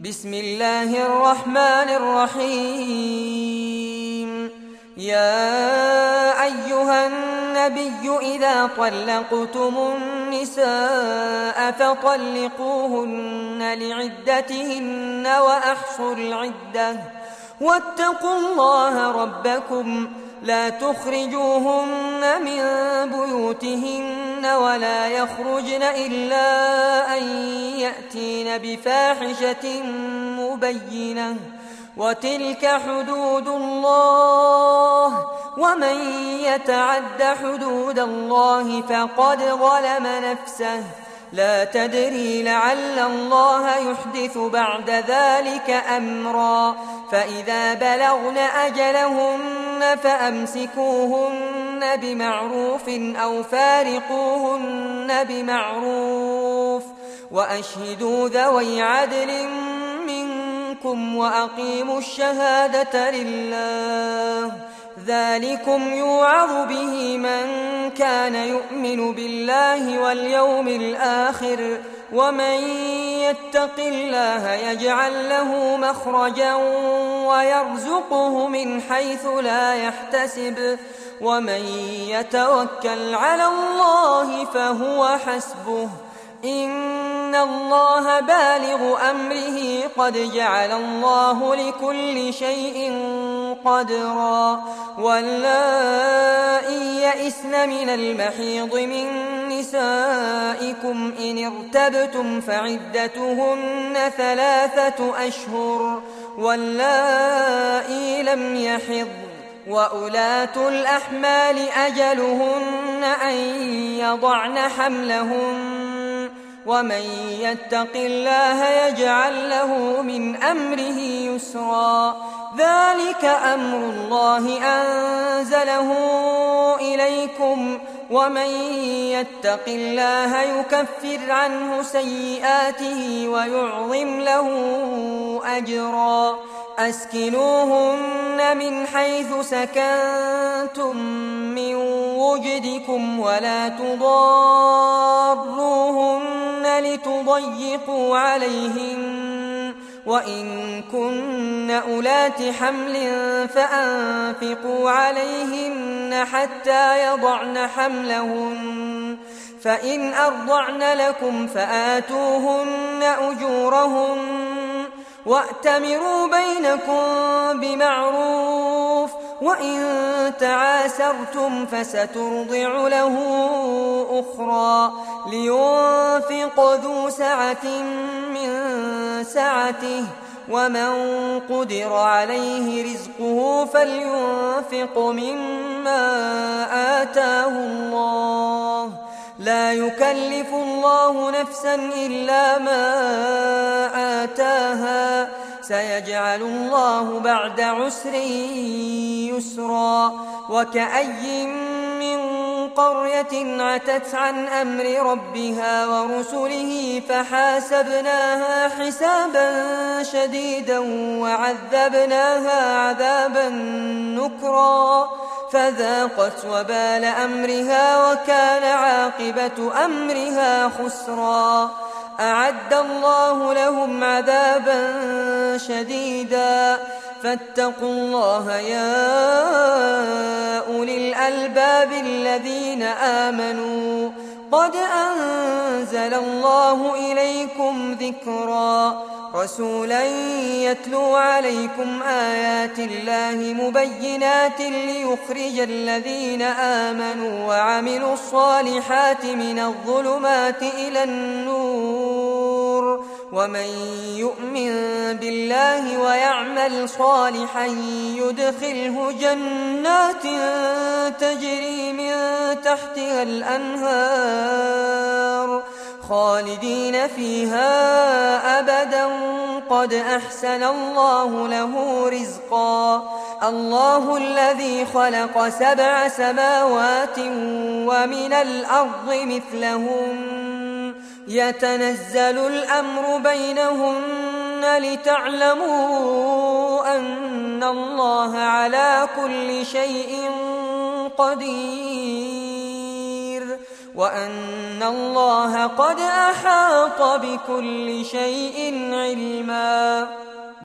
بسم الله الرحمن الرحيم. يا أيها النبي إذا طلقتم النساء فطلقوهن لعدتهن وأحصوا العدة واتقوا الله ربكم لا تخرجوهن من بيوتهن ولا يخرجن إلا أن يأتين بفاحشة مبينة وتلك حدود الله ومن يتعد حدود الله فقد ظلم نفسه لا تدري لعل الله يحدث بعد ذلك أمرا فإذا بلغن أجلهن فأمسكوهن بمعروف أو فارقوهن بمعروف وأشهدوا ذوي عدل منكم وأقيموا الشهادة لله ذلكم يوعظ به من كان يؤمن بالله واليوم الآخر ومن يتق الله يجعل له مخرجا ويرزقه من حيث لا يحتسب ومن يتوكل على الله فهو حسبه إن الله بالغ أمره قد جعل الله لكل شيء قدرا واللائي يئسن من المحيض من نسائكم إن ارتبتم فعدتهن 3 أشهر واللائي لم يحض وأولاة الأحمال أجلهن أن يضعن حملهن ومن يتق الله يجعل له من أمره يسرا ذلك أمر الله أنزله إليكم ومن يتق الله يكفر عنه سيئاته ويعظم له أجرا أسكنوهن من حيث سكنتم من وجدكم ولا تضاروهن لتضيقوا عليهن وإن كن أولات حمل فأنفقوا عليهن حتى يضعن حملهن فإن أرضعن لكم فآتوهن أجورهن وأتمروا بينكم بمعروف وإن تعاسرتم فسترضع له أخرى لينفق ذو سعة من سعته ومن قدر عليه رزقه فلينفق مما آتاه الله لا يكلف الله نفسا إلا ما آتاها سيجعل الله بعد عسر يسرا وكأي من قرية عتت عن أمر ربها ورسله فحاسبناها حسابا شديدا وعذبناها عذابا نكرا فذاقت وبال أمرها وكان عاقبة أمرها خسرا أعد الله لهم عذابا شديدا فاتقوا الله يا أولي الألباب الذين آمنوا قد أنزل الله إليكم ذكرا رسولا يتلو عليكم آيات الله مبينات ليخرج الذين آمنوا وعملوا الصالحات من الظلمات إلى النور ومن يؤمن بالله ويعمل صالحا يدخله جنات تجري من تحتها الأنهار خالدين فيها أبدا قد أحسن الله له رزقا الله الذي خلق 7 سماوات ومن الأرض مثلهن يتنزل الأمر بينهن لتعلموا أن الله على كل شيء قدير وأن الله قد أحاط بكل شيء علما.